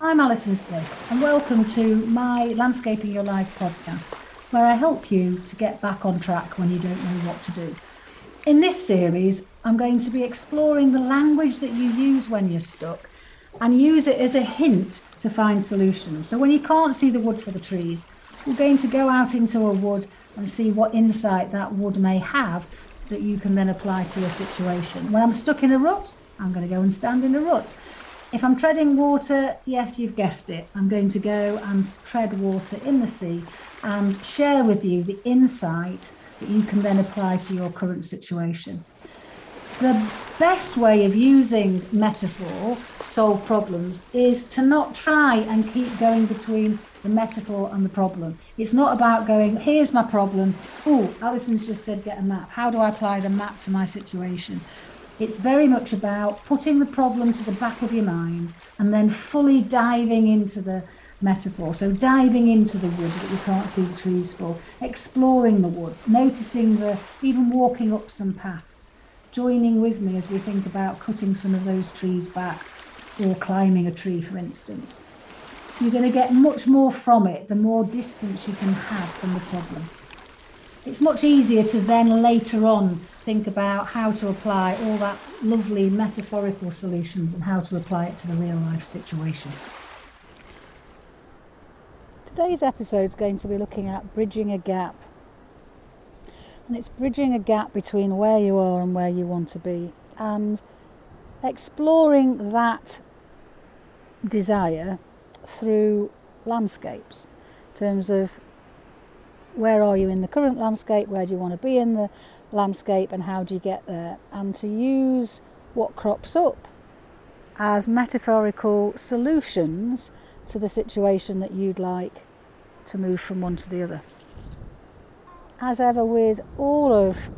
I'm Alison Smith, and welcome to my Landscaping Your Life podcast, where I help you to get back on track when you don't know what to do. In this series, I'm going to be exploring the language that you use when you're stuck and use it as a hint to find solutions. So when you can't see the wood for the trees, we're going to go out into a wood and see what insight that wood may have that you can then apply to your situation. When I'm stuck in a rut, I'm going to go and stand in a rut. If I'm treading water, yes, you've guessed it. I'm going to go and tread water in the sea and share with you the insight that you can then apply to your current situation. The best way of using metaphor to solve problems is to not try and keep going between the metaphor and the problem. It's not about going, here's my problem. Oh, Alison's just said get a map. How do I apply the map to my situation? It's very much about putting the problem to the back of your mind and then fully diving into the metaphor. So diving into the wood that you can't see the trees for, exploring the wood, noticing even walking up some paths, joining with me as we think about cutting some of those trees back or climbing a tree, for instance. You're going to get much more from it the more distance you can have from the problem. It's much easier to then later on think about how to apply all that lovely metaphorical solutions and how to apply it to the real life situation. Today's episode is going to be looking at bridging a gap. And it's bridging a gap between where you are and where you want to be, and exploring that desire through landscapes in terms of where are you in the current landscape, where do you want to be in the landscape, and how do you get there, and to use what crops up as metaphorical solutions to the situation that you'd like to move from one to the other. As ever with all of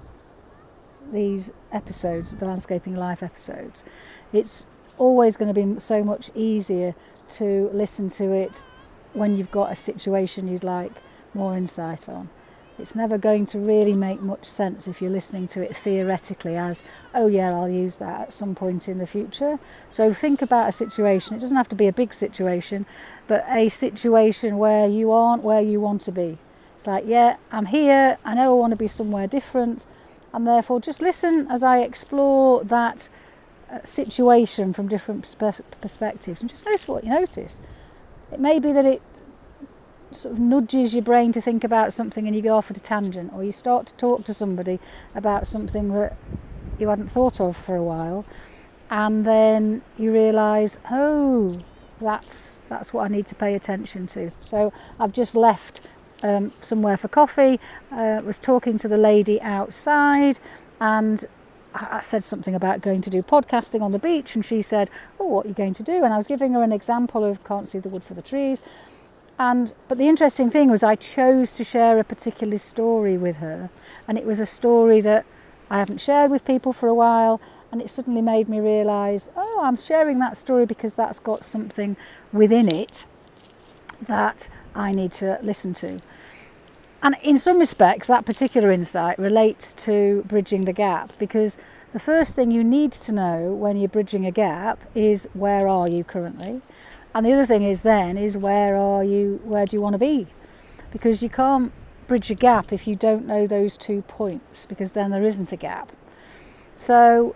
these episodes, the Landscaping Life episodes, it's always going to be so much easier to listen to it when you've got a situation you'd like more insight on. It's never going to really make much sense if you're listening to it theoretically as, oh yeah, I'll use that at some point in the future. So think about a situation. It doesn't have to be a big situation, but a situation where you aren't where you want to be. It's like, yeah, I'm here, I know I want to be somewhere different, and therefore just listen as I explore that situation from different perspectives, and just notice what you notice. It may be that it sort of nudges your brain to think about something and you go off at a tangent, or you start to talk to somebody about something that you hadn't thought of for a while, and then you realise, oh, that's what I need to pay attention to. So I've just left somewhere for coffee, was talking to the lady outside, and I said something about going to do podcasting on the beach, and she said, oh, what are you going to do? And I was giving her an example of can't see the wood for the trees. But the interesting thing was I chose to share a particular story with her, and it was a story that I haven't shared with people for a while, and it suddenly made me realise, oh, I'm sharing that story because that's got something within it that I need to listen to. And in some respects, that particular insight relates to bridging the gap, because the first thing you need to know when you're bridging a gap is where are you currently? And the other thing is where do you want to be? Because you can't bridge a gap if you don't know those 2 points, because then there isn't a gap. So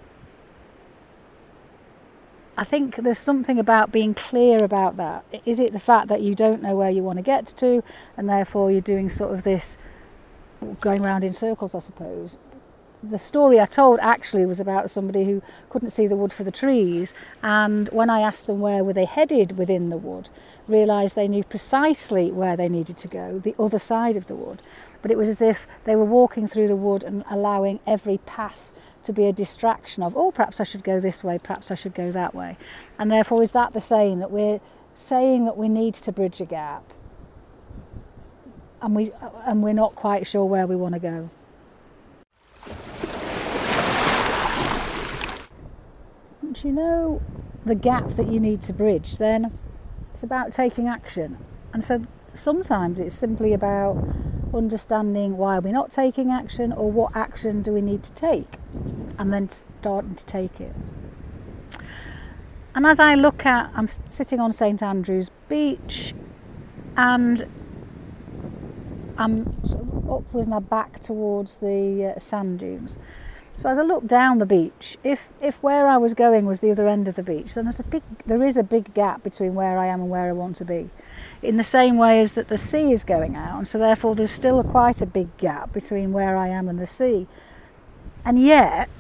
I think there's something about being clear about that. Is it the fact that you don't know where you want to get to, and therefore you're doing sort of this going around in circles, I suppose? The story I told actually was about somebody who couldn't see the wood for the trees, and when I asked them where were they headed within the wood, realised they knew precisely where they needed to go, the other side of the wood. But it was as if they were walking through the wood and allowing every path to be a distraction of, oh, perhaps I should go this way, perhaps I should go that way. And therefore, is that the same, that we're saying that we need to bridge a gap, and we're not quite sure where we want to go? Once you know the gap that you need to bridge, then it's about taking action. And so sometimes it's simply about understanding why we're not taking action, or what action do we need to take, and then starting to take it. And as I look at, I'm sitting on St Andrew's Beach, and I'm sort of up with my back towards the sand dunes. So as I look down the beach, if where I was going was the other end of the beach, then there is a big gap between where I am and where I want to be. In the same way as that the sea is going out, and so therefore there's still quite a big gap between where I am and the sea. And yet,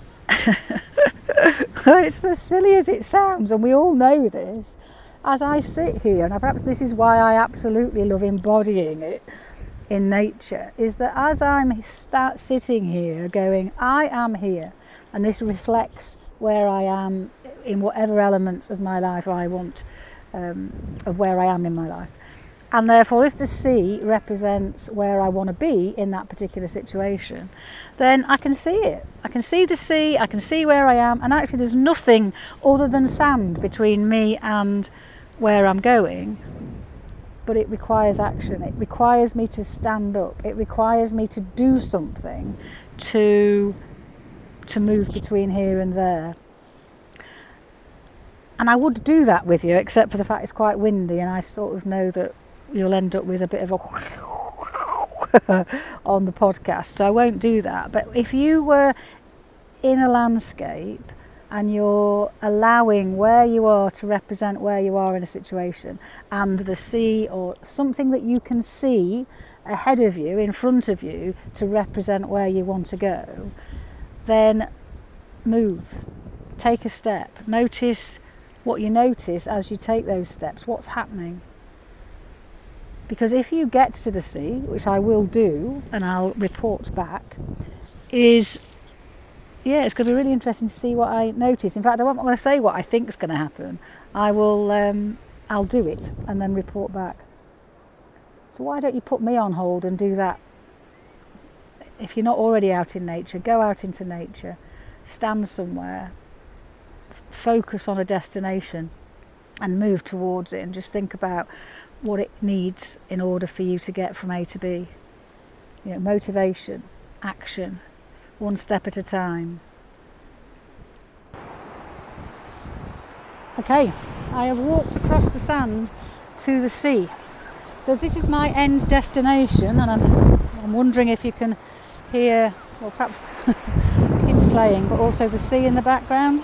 it's as silly as it sounds, and we all know this, as I sit here, and perhaps this is why I absolutely love embodying it in nature, is that as I'm sitting here going, I am here, and this reflects where I am in whatever element of my life I want, of where I am in my life. And therefore, if the sea represents where I want to be in that particular situation, then I can see it. I can see the sea, I can see where I am, and actually there's nothing other than sand between me and where I'm going. But it requires action. It requires me to stand up. It requires me to do something to move between here and there. And I would do that with you, except for the fact it's quite windy, and I sort of know that you'll end up with a bit of a on the podcast, so I won't do that. But if you were in a landscape and you're allowing where you are to represent where you are in a situation, and the sea or something that you can see ahead of you, in front of you, to represent where you want to go, then move, take a step, notice what you notice as you take those steps, what's happening. Because if you get to the sea, which I will do, and I'll report back, it's going to be really interesting to see what I notice. In fact, I'm not going to say what I think is going to happen. I'll do it and then report back. So why don't you put me on hold and do that? If you're not already out in nature, go out into nature, stand somewhere, focus on a destination and move towards it, and just think about what it needs in order for you to get from A to B. You know, motivation, action, one step at a time. Okay, I have walked across the sand to the sea. So this is my end destination, and I'm wondering if you can hear, well, perhaps kids playing, but also the sea in the background.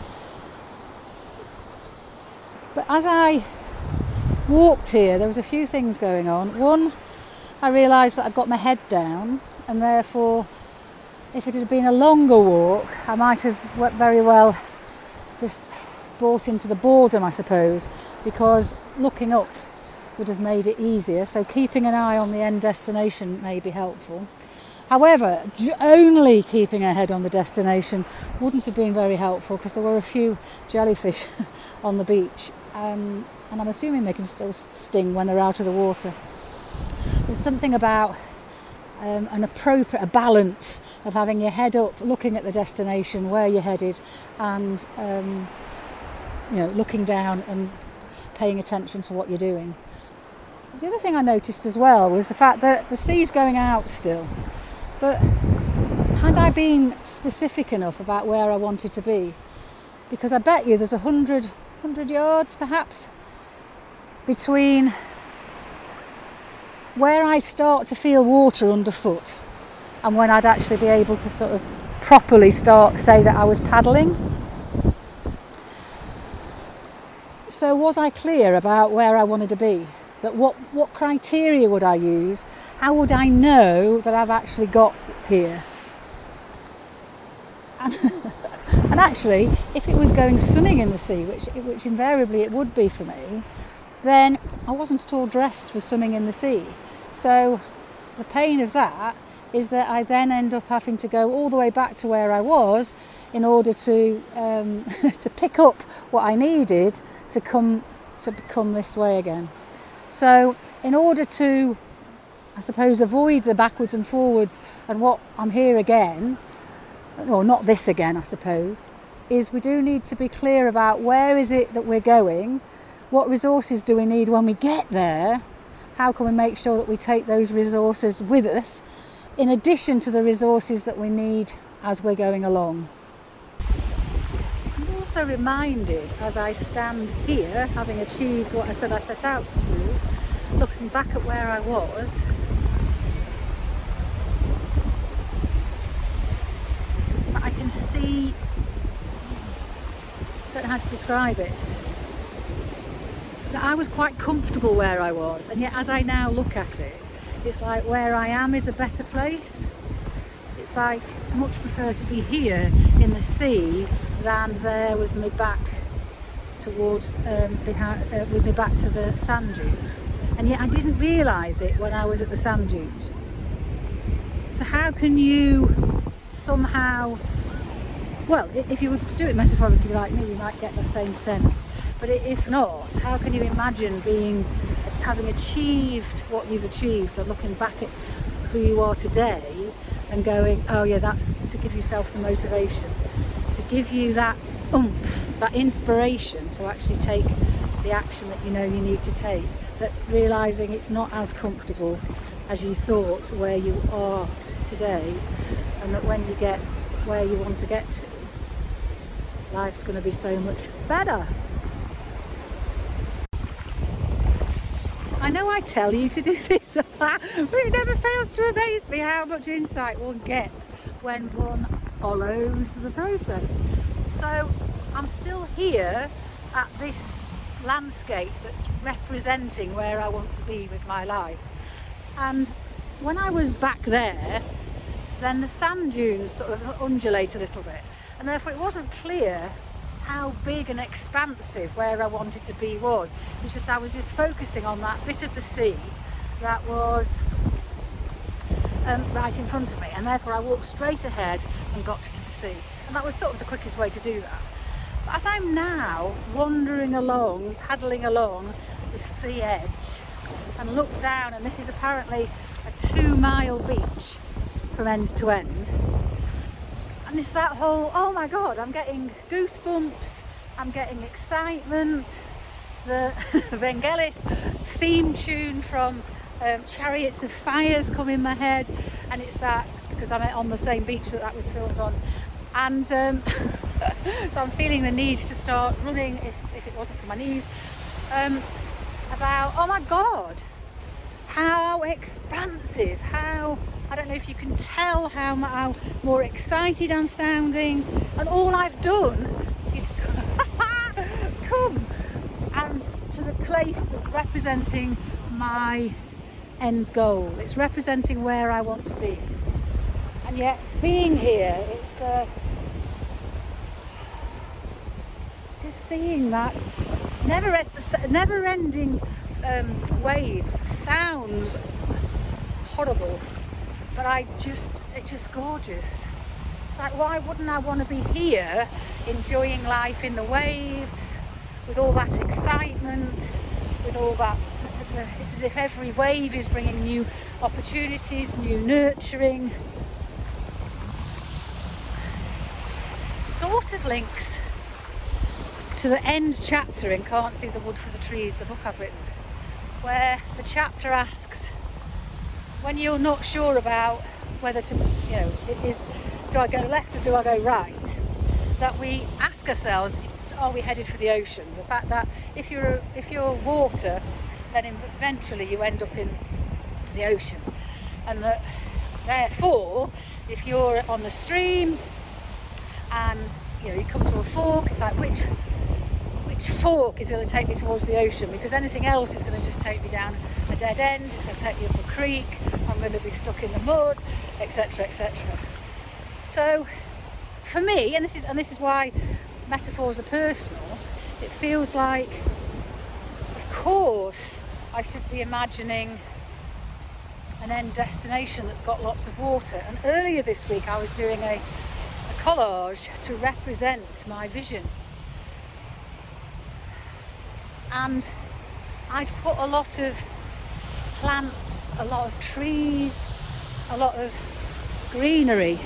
But as I walked here, there was a few things going on. One, I realised that I'd got my head down, and therefore if it had been a longer walk I might have very well just brought into the boredom, I suppose, because looking up would have made it easier, so keeping an eye on the end destination may be helpful. However, only keeping a head on the destination wouldn't have been very helpful, because there were a few jellyfish on the beach, and I'm assuming they can still sting when they're out of the water. There's something about a balance of having your head up, looking at the destination, where you're headed, and looking down and paying attention to what you're doing. The other thing I noticed as well was the fact that the sea's going out still, but had I been specific enough about where I wanted to be, because I bet you there's 100 yards perhaps between where I start to feel water underfoot and when I'd actually be able to sort of properly say that I was paddling. So was I clear about where I wanted to be? That what criteria would I use? How would I know that I've actually got here? And actually, if it was going swimming in the sea, which invariably it would be for me, then I wasn't at all dressed for swimming in the sea. So the pain of that is that I then end up having to go all the way back to where I was in order to to pick up what I needed to come this way again. So in order to, I suppose, avoid the backwards and forwards and what I'm here again, or not this again, I suppose, is we do need to be clear about where is it that we're going, what resources do we need when we get there, how can we make sure that we take those resources with us in addition to the resources that we need as we're going along. also reminded, as I stand here, having achieved what I said I set out to do, looking back at where I was, that I can see, I don't know how to describe it, that I was quite comfortable where I was, and yet as I now look at it, it's like where I am is a better place. It's like I much prefer to be here in the sea than there with me back towards with me back to the sand dunes. And yet I didn't realise it when I was at the sand dunes. So how can you somehow, well, if you were to do it metaphorically like me, you might get the same sense. But if not, how can you imagine having achieved what you've achieved and looking back at who you are today and going, oh yeah, that's to give yourself the motivation, to give you that oomph, that inspiration to actually take the action that you know you need to take, that realising it's not as comfortable as you thought where you are today, and that when you get where you want to get to, life's going to be so much better. I know I tell you to do this, but it never fails to amaze me how much insight one gets when one follows the process. So I'm still here at this landscape that's representing where I want to be with my life. And when I was back there, then the sand dunes sort of undulate a little bit, and therefore it wasn't clear how big and expansive where I wanted to be was. It's just I was just focusing on that bit of the sea that was right in front of me, and therefore I walked straight ahead and got to the sea, and that was sort of the quickest way to do that. But as I'm now wandering along, paddling along the sea edge, and look down, and this is apparently a 2-mile beach from end to end, and it's that whole, oh my god, I'm getting goosebumps, I'm getting excitement. The Vangelis theme tune from Chariots of Fire's come in my head, and it's that because I'm on the same beach that was filmed on, and so I'm feeling the need to start running, if it wasn't for my knees, about, oh my god, how expansive, how, I don't know if you can tell how more excited I'm sounding, and all I've done is come and to the place that's representing my end goal. It's representing where I want to be, and yet being here, it's the just seeing that never-ending waves. Sounds horrible, but it's just gorgeous. It's like, why wouldn't I want to be here enjoying life in the waves with all that excitement, with all that, it's as if every wave is bringing new opportunities, new nurturing. Sort of links to the end chapter in Can't See the Wood for the Trees, the book I've written, where the chapter asks, when you're not sure about whether to, do I go left or do I go right, that we ask ourselves, are we headed for the ocean? The fact that if you're water, then eventually you end up in the ocean, and that therefore if you're on the stream and you come to a fork, it's like which fork is going to take me towards the ocean, because anything else is going to just take me down a dead end, it's going to take me up a creek, I'm going to be stuck in the mud, etc, etc. So for me, and this is why metaphors are personal, it feels like, of course, I should be imagining an end destination that's got lots of water. And earlier this week I was doing a collage to represent my vision, and I'd put a lot of plants, a lot of trees, a lot of greenery,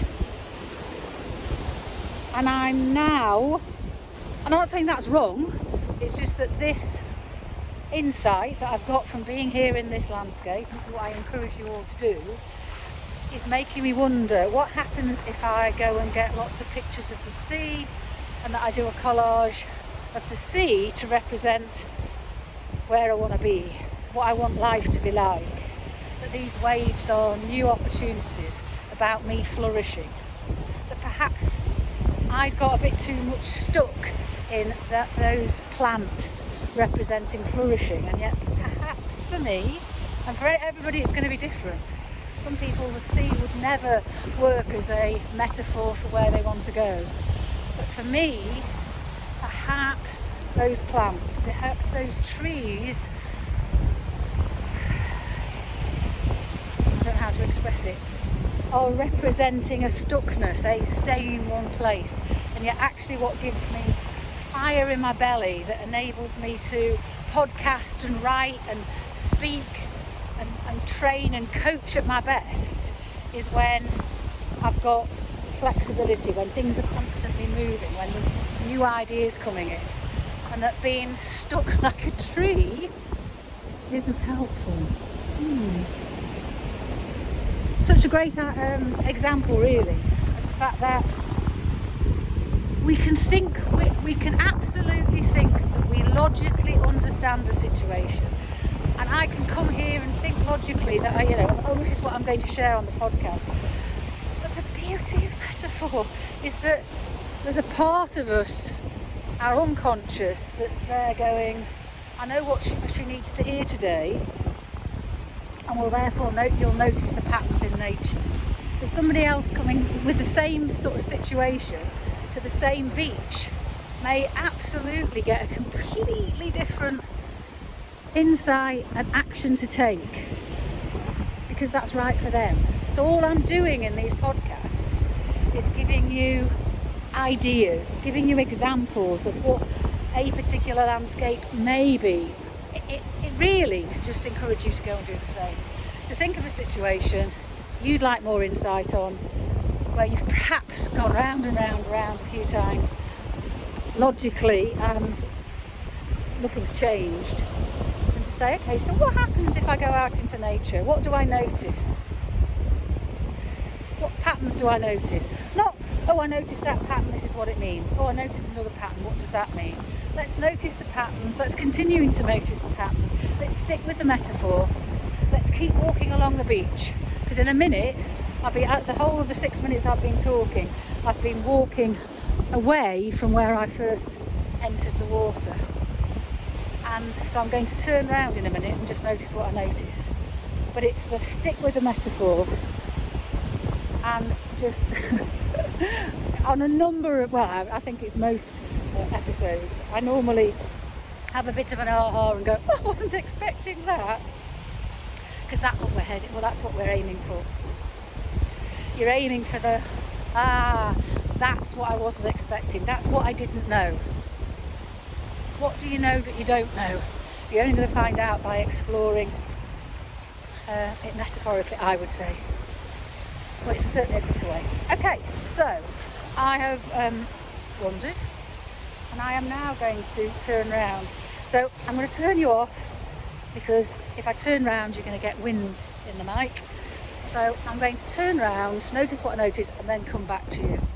and I'm not saying that's wrong, it's just that this insight that I've got from being here in this landscape, this is what I encourage you all to do, is making me wonder what happens if I go and get lots of pictures of the sea, and that I do a collage of the sea to represent where I want to be, what I want life to be like. That these waves are new opportunities about me flourishing. That perhaps I got a bit too much stuck in those plants representing flourishing, and yet perhaps for me, and for everybody it's going to be different. Some people, the sea would never work as a metaphor for where they want to go. But for me, perhaps those plants, perhaps those trees, I don't know how to express it, are representing a stuckness, a stay in one place. And yet actually what gives me fire in my belly that enables me to podcast and write and speak and train and coach at my best is when I've got flexibility, when things are constantly moving, when there's new ideas coming in, and that being stuck like a tree isn't helpful. Such a great example really of the fact that we can absolutely think that we logically understand a situation, and I can come here and think logically that this is what I'm going to share on the podcast. But the beauty of metaphor is that there's a part of us, our unconscious, that's there going, I know what she needs to hear today, and will therefore you'll notice the patterns in nature. So somebody else coming with the same sort of situation to the same beach may absolutely get a completely different insight and action to take, because that's right for them. So all I'm doing in these podcasts is giving you ideas, giving you examples of what a particular landscape may be. It really to just encourage you to go and do the same. To think of a situation you'd like more insight on, where you've perhaps gone round and round and round a few times logically and nothing's changed, and to say, okay, so what happens if I go out into nature? What do I notice? What patterns do I notice? Not, oh, I noticed that pattern, this is what it means. Oh, I noticed another pattern, what does that mean? Let's notice the patterns, let's continue to notice the patterns. Let's stick with the metaphor. Let's keep walking along the beach, because in a minute, I'll be at the whole of the 6 minutes I've been talking, I've been walking away from where I first entered the water. And so I'm going to turn around in a minute and just notice what I notice. But it's the stick with the metaphor, and just on a number of, well, I think it's most episodes, I normally have a bit of an aha and go, oh, I wasn't expecting that, because that's what we're heading, well, that's what we're aiming for. You're aiming for the, that's what I wasn't expecting, that's what I didn't know. What do you know that you don't know? You're only going to find out by exploring it metaphorically, I would say. Well, it's certainly a quicker way. Okay, so I have wandered, and I am now going to turn round. So I'm going to turn you off, because if I turn round you're going to get wind in the mic. So I'm going to turn round, notice what I notice, and then come back to you.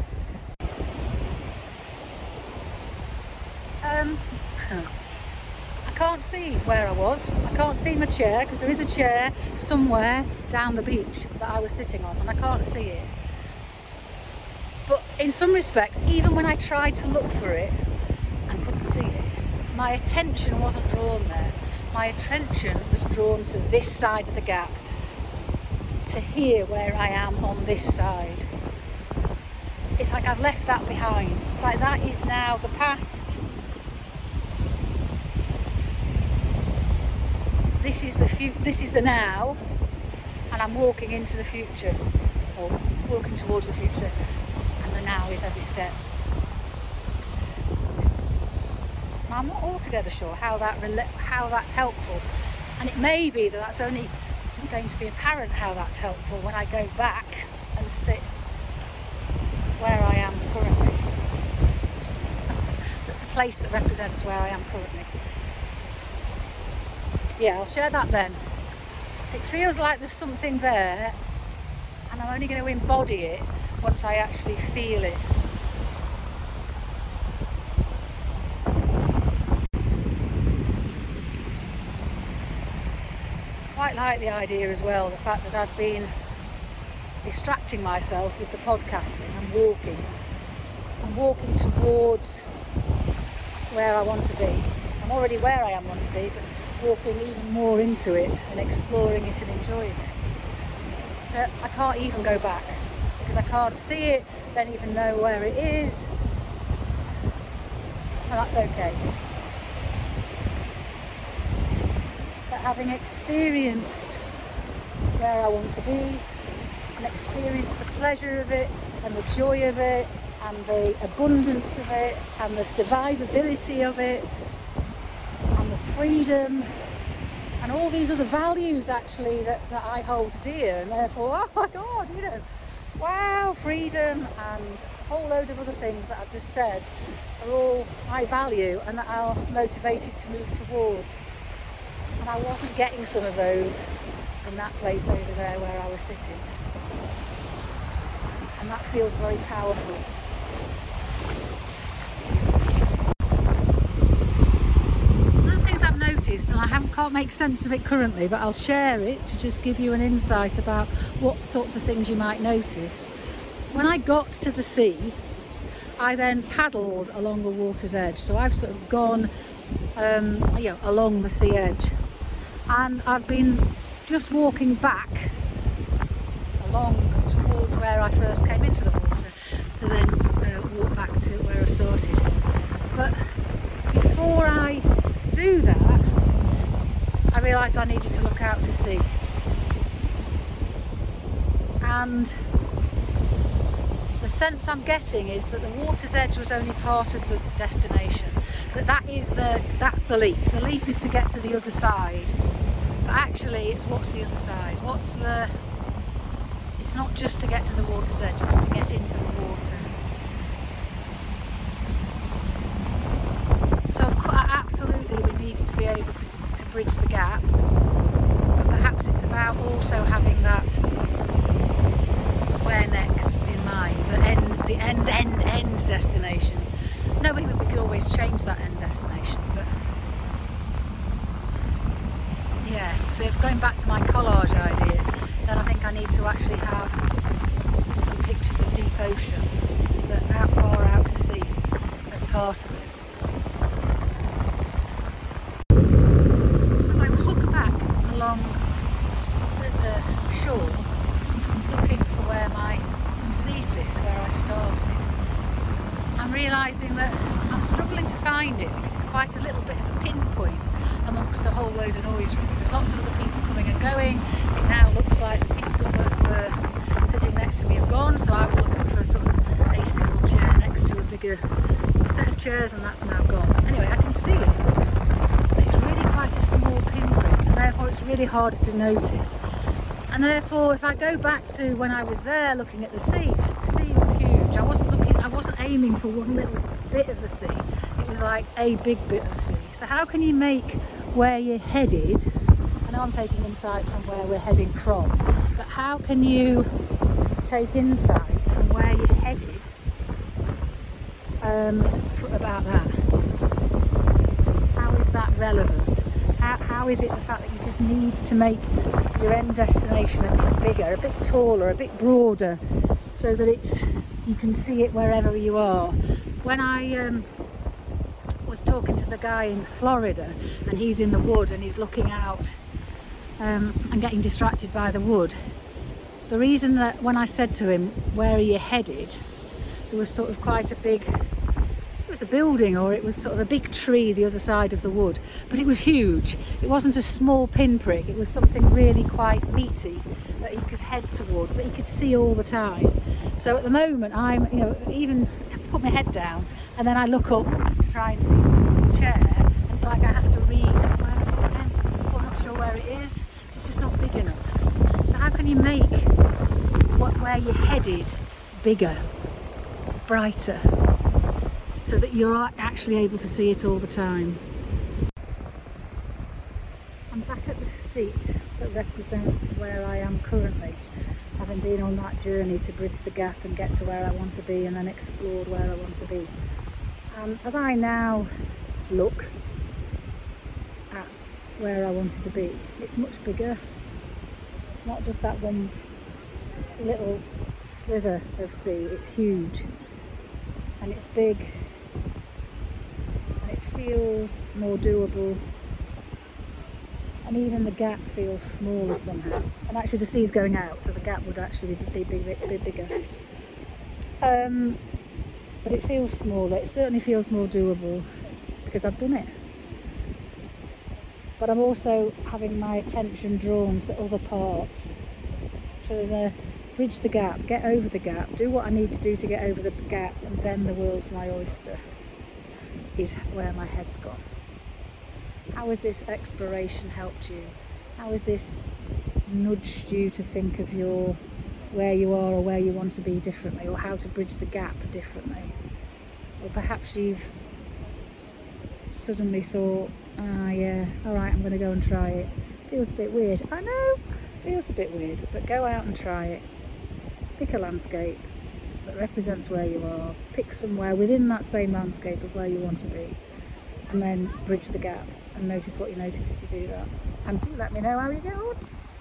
I can't see where I was. I can't see my chair, because there is a chair somewhere down the beach that I was sitting on, and I can't see it. But in some respects, even when I tried to look for it and couldn't see it, my attention wasn't drawn there. My attention was drawn to this side of the gap, to here where I am on this side. It's like I've left that behind. It's like that is now the past. This is the now, and I'm walking into the future, or walking towards the future, and the now is every step. Now, I'm not altogether sure how that's helpful, and it may be that that's only going to be apparent how that's helpful when I go back and sit where I am currently, the place that represents where I am currently. Yeah, I'll share that then. It feels like there's something there, and I'm only going to embody it once I actually feel it. quite like the idea as well, the fact that I've been distracting myself with the podcasting and walking towards where I want to be. I'm already where I want to be, but walking even more into it and exploring it and enjoying it. That I can't even go back because I can't see it, don't even know where it is, and that's okay. But having experienced where I want to be and experienced the pleasure of it and the joy of it and the abundance of it and the survivability of it and the freedom and all these other values actually that I hold dear, and therefore, oh my God, you know, wow, freedom and a whole load of other things that I've just said are all I value and that I'm motivated to move towards. And I wasn't getting some of those in that place over there where I was sitting. And that feels very powerful. Noticed, and I can't make sense of it currently, but I'll share it to just give you an insight about what sorts of things you might notice. When I got to the sea, I then paddled along the water's edge, so I've sort of gone along the sea edge, and I've been just walking back along towards where I first came into the water to then walk back to where I started. But before I do that, I realised I needed to look out to sea, and the sense I'm getting is that the water's edge was only part of the destination, that's the leap. The leap is to get to the other side, but actually it's what's the other side, it's not just to get to the water's edge, it's to get into the water. So of course, absolutely we needed to be able to bridge the gap, but perhaps it's about also having that where next in mind, the end destination, knowing that we could always change that end destination. But yeah, so if going back to my collage idea, then I think I need to actually have some pictures of deep ocean that are far out to sea as part of it. Along the shore, looking for where my seat is, where I started, I'm realising that I'm struggling to find it because it's quite a little bit of a pinpoint amongst a whole load of noise really. There's lots of other people coming and going. It now looks like the people that were sitting next to me have gone, so I was looking for sort of a single chair next to a bigger set of chairs, and that's now gone. Anyway, I can see it. It's really quite a small pinprick, and therefore it's really hard to notice. And therefore, if I go back to when I was there looking at the sea was huge. I wasn't aiming for one little bit of the sea. It was like a big bit of sea. So how can you make where you're headed, I know I'm taking insight from where we're heading from, but how can you take insight from where you're headed about that? How is that relevant? How is it the fact that you just need to make your end destination a bit bigger, a bit taller, a bit broader, so that you can see it wherever you are? When I was talking to the guy in Florida, and he's in the wood and he's looking out and getting distracted by the wood, the reason that when I said to him, where are you headed, there was sort of quite a big, it was a building, or it was sort of a big tree the other side of the wood, but it was huge. It wasn't a small pinprick, it was something really quite meaty that he could head toward, that he could see all the time. So at the moment I'm, even put my head down and then I look up to try and see the chair, and it's like I have to read, where is it again? Oh, I'm not sure where it is. It's just not big enough. So how can you make where you're headed bigger, brighter, so that you're actually able to see it all the time? I'm back at the seat that represents where I am currently, having been on that journey to bridge the gap and get to where I want to be, and then explored where I want to be. As I now look at where I wanted to be. It's much bigger. It's not just that one little slither of sea, it's huge and it's big and it feels more doable, and even the gap feels smaller somehow. And actually the sea's going out, so the gap would actually be bigger. But it feels smaller. It certainly feels more doable because I've done it. But I'm also having my attention drawn to other parts. So there's a bridge the gap, get over the gap, do what I need to do to get over the gap, and then the world's my oyster, is where my head's gone. How has this exploration helped you? How has this nudged you to think of where you are or where you want to be differently, or how to bridge the gap differently? Or perhaps you've suddenly thought, yeah, alright, I'm going to go and try it. Feels a bit weird. I know, feels a bit weird, but go out and try it. Pick a landscape that represents where you are. Pick somewhere within that same landscape of where you want to be, and then bridge the gap and notice what you notice as you do that. And do let me know how you get on.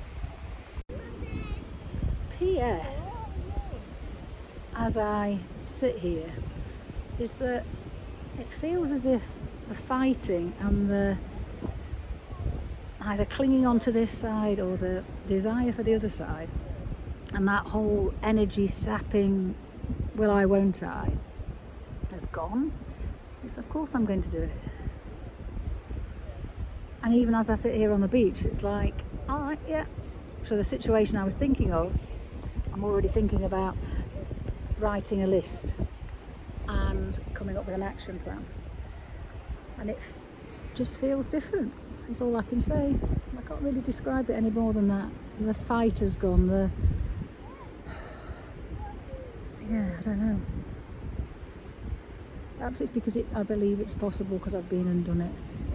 P.S. as I sit here is that it feels as if the fighting and the either clinging on to this side or the desire for the other side, and that whole energy sapping will I won't I has gone. It's of course I'm going to do it. And even as I sit here on the beach, it's like, alright, yeah. So the situation I was thinking of, I'm already thinking about writing a list and coming up with an action plan. And it just feels different. That's all I can say. I can't really describe it any more than that. The fight has gone. Yeah, I don't know. Perhaps it's because I believe it's possible because I've been and done it.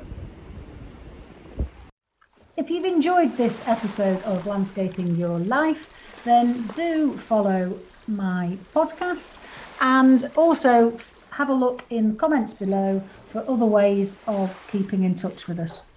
If you've enjoyed this episode of Landscaping Your Life, then do follow my podcast, and also have a look in the comments below for other ways of keeping in touch with us.